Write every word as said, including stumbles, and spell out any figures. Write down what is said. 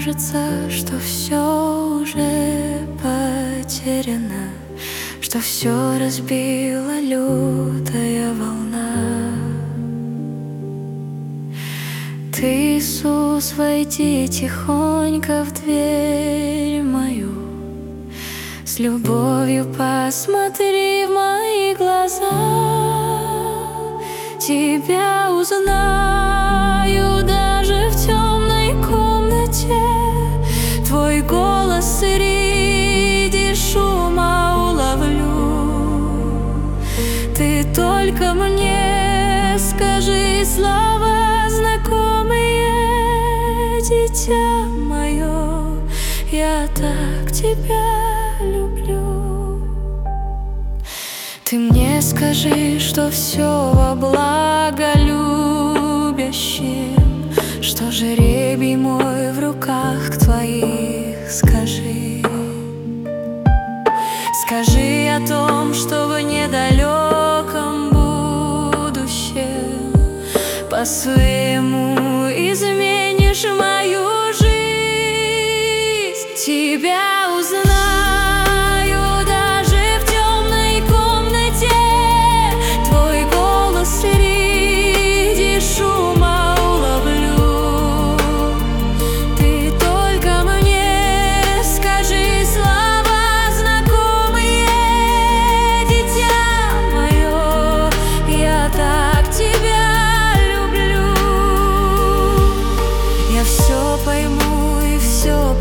кажется, что все уже потеряно, что все разбила лютая волна. Ты, Иисус, войди тихонько в дверь мою, с любовью посмотри в мои глаза. Тебя узнаю даже в темной комнате, твой голос среди шума уловлю. Ты только мне скажи слова знакомые, дитя мое, я так тебя люблю. Ты мне скажи, что все во благо любящим, что жребий мой в руках твоих, скажи. Скажи о том, что в недалеком будущем по-своему изменишь мою жизнь. Тебя узнаю даже в темной комнате, твой голос среди шума уловлю. Ты только мне скажи слова знакомые, дитя мое, я так тебя люблю. Я все пойму и все